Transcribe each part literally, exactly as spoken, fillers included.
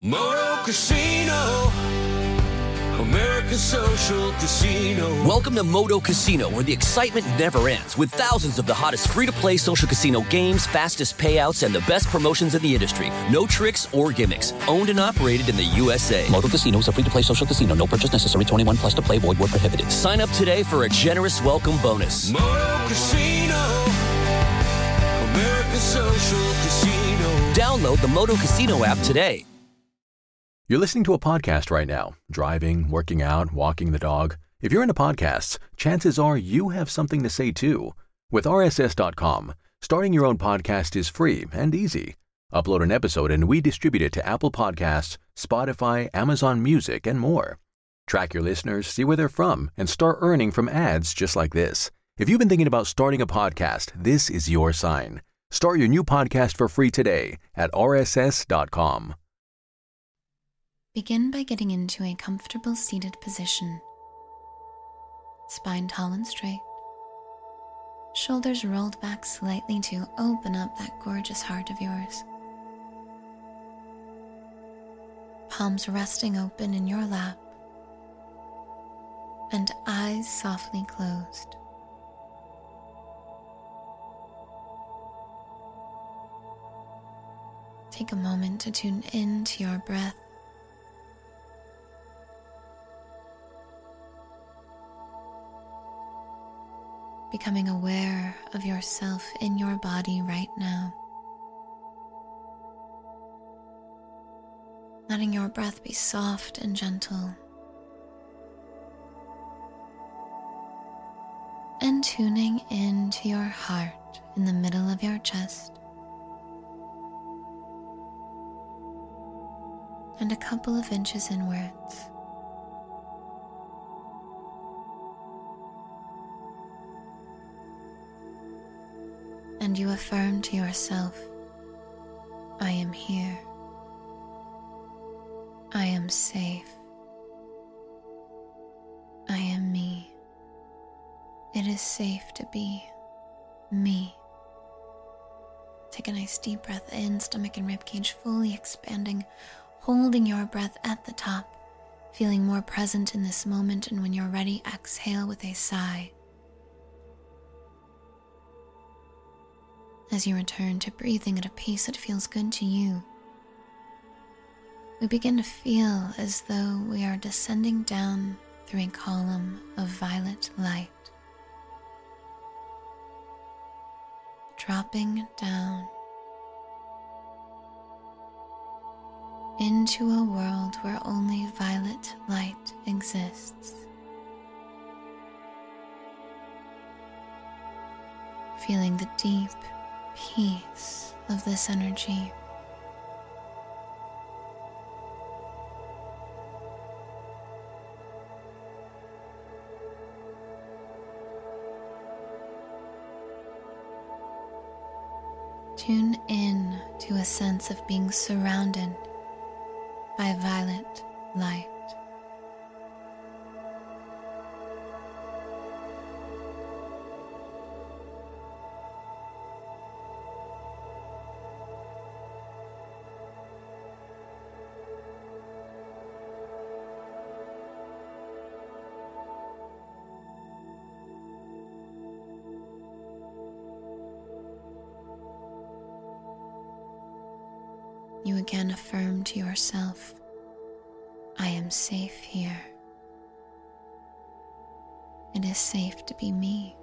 Moto Casino, America's social casino. Welcome to Moto Casino, where the excitement never ends, with thousands of the hottest free-to-play social casino games, fastest payouts, and the best promotions in the industry. No tricks or gimmicks. Owned and operated in the U S A. Moto Casino is a free-to-play social casino. No purchase necessary. twenty-one plus to play. Void where prohibited. Sign up today for a generous welcome bonus. Moto Casino, America's social casino. Download the Moto Casino app today. You're listening to a podcast right now, driving, working out, walking the dog. If you're into podcasts, chances are you have something to say too. With R S S dot com, starting your own podcast is free and easy. Upload an episode and we distribute it to Apple Podcasts, Spotify, Amazon Music, and more. Track your listeners, see where they're from, and start earning from ads just like this. If you've been thinking about starting a podcast, this is your sign. Start your new podcast for free today at R S S dot com. Begin by getting into a comfortable seated position. Spine tall and straight. Shoulders rolled back slightly to open up that gorgeous heart of yours. Palms resting open in your lap. And eyes softly closed. Take a moment to tune in to your breath. Becoming aware of yourself in your body right now. Letting your breath be soft and gentle. And tuning into your heart in the middle of your chest. And a couple of inches inwards. And you affirm to yourself, I am here. I am safe. I am me. It is safe to be me. Take a nice deep breath in, stomach and ribcage fully expanding, holding your breath at the top, feeling more present in this moment, and when you're ready, exhale with a sigh. As you return to breathing at a pace that feels good to you, we begin to feel as though we are descending down through a column of violet light, dropping down into a world where only violet light exists. Feeling the deep peace of this energy. Tune in to a sense of being surrounded by violet light. You again affirm to yourself, I am safe here. It is safe to be me.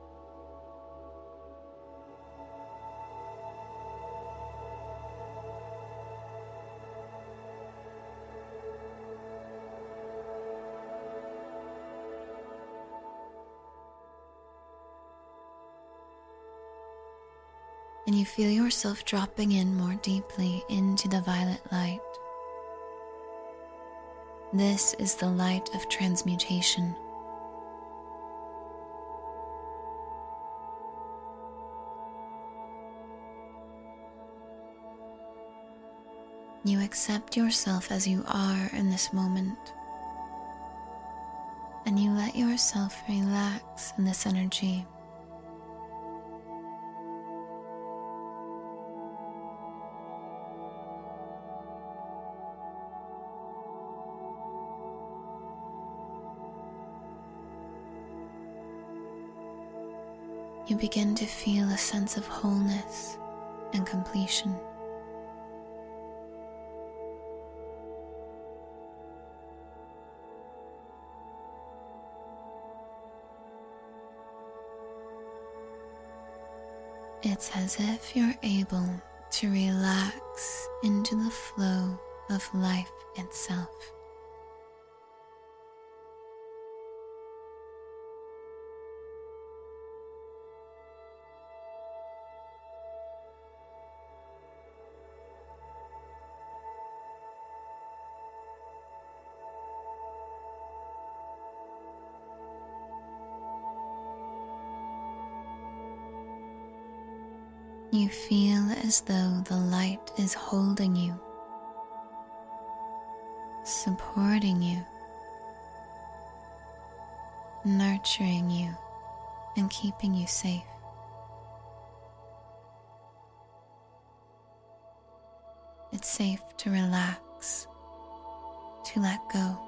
And you feel yourself dropping in more deeply into the violet light. This is the light of transmutation. You accept yourself as you are in this moment, and you let yourself relax in this energy. you begin to feel a sense of wholeness and completion. It's as if you're able to relax into the flow of life itself. You feel as though the light is holding you, supporting you, nurturing you, and keeping you safe. It's safe to relax, to let go,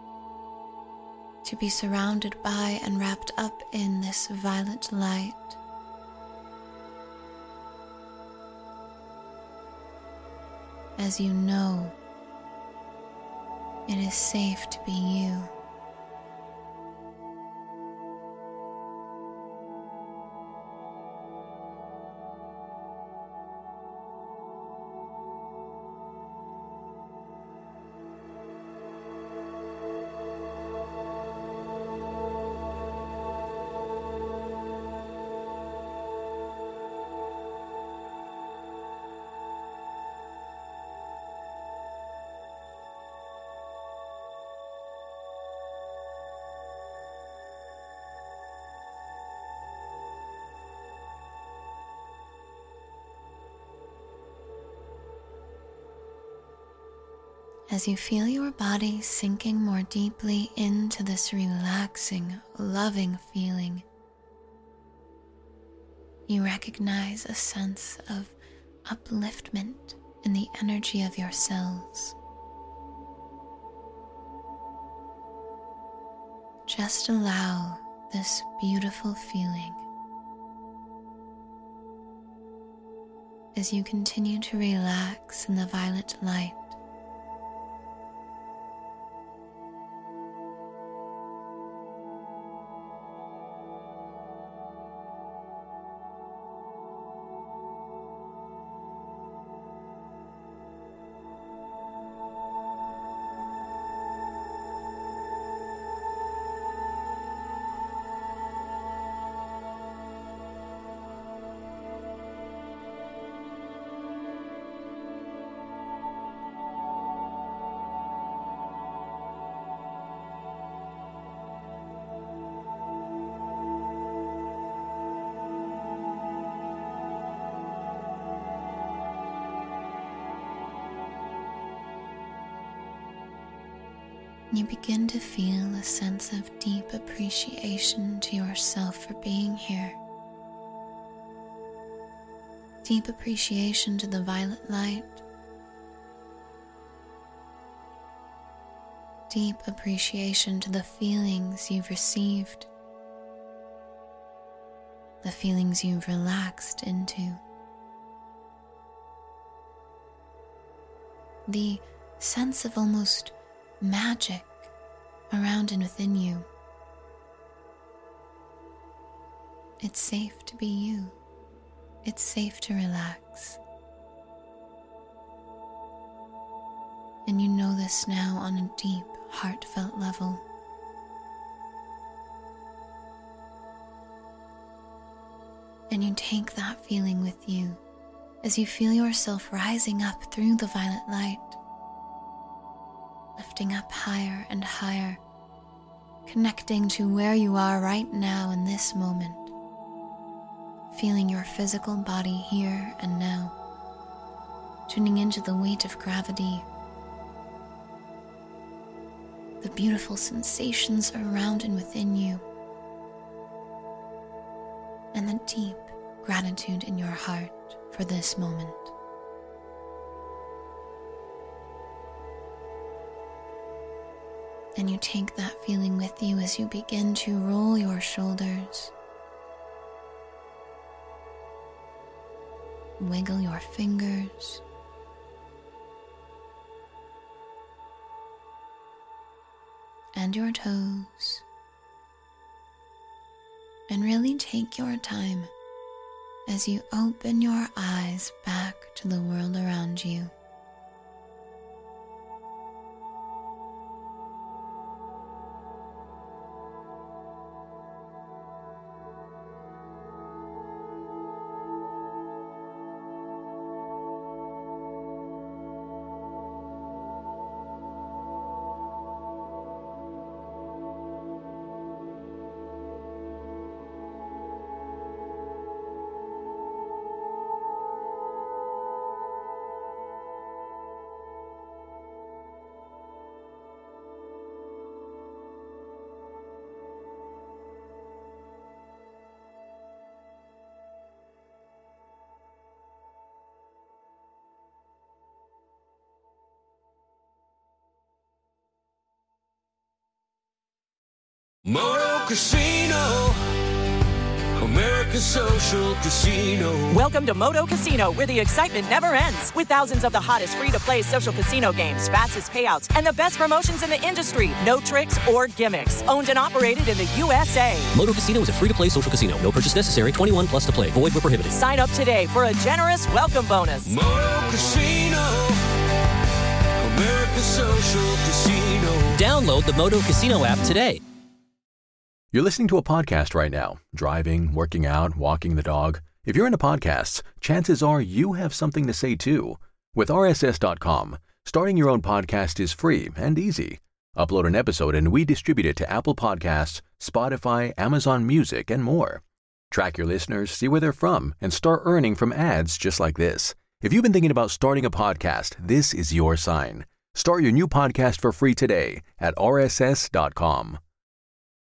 to be surrounded by and wrapped up in this violet light. As you know, it is safe to be you. As you feel your body sinking more deeply into this relaxing, loving feeling, you recognize a sense of upliftment in the energy of your cells. Just allow this beautiful feeling as you continue to relax in the violet light. You begin to feel a sense of deep appreciation to yourself for being here. Deep appreciation to the violet light. Deep appreciation to the feelings you've received. The feelings you've relaxed into. The sense of almost magic around and within you. It's safe to be you. It's safe to relax. And you know this now on a deep, heartfelt level. And you take that feeling with you as you feel yourself rising up through the violet light, lifting up higher and higher, connecting to where you are right now in this moment, feeling your physical body here and now, tuning into the weight of gravity, the beautiful sensations around and within you, and the deep gratitude in your heart for this moment. And you take that feeling with you as you begin to roll your shoulders, wiggle your fingers. And your toes. And really take your time as you open your eyes back to the world around you. Moto Casino, America's Social Casino. Welcome to Moto Casino, where the excitement never ends. With thousands of the hottest free-to-play social casino games, fastest payouts, and the best promotions in the industry. No tricks or gimmicks. Owned and operated in the U S A. Moto Casino is a free-to-play social casino. No purchase necessary. twenty-one plus to play. Void where prohibited. Sign up today for a generous welcome bonus. Moto Casino, America's Social Casino. Download the Moto Casino app today. You're listening to a podcast right now, driving, working out, walking the dog. If you're into podcasts, chances are you have something to say too. With R S S dot com, starting your own podcast is free and easy. Upload an episode and we distribute it to Apple Podcasts, Spotify, Amazon Music, and more. Track your listeners, see where they're from, and start earning from ads just like this. If you've been thinking about starting a podcast, this is your sign. Start your new podcast for free today at R S S dot com.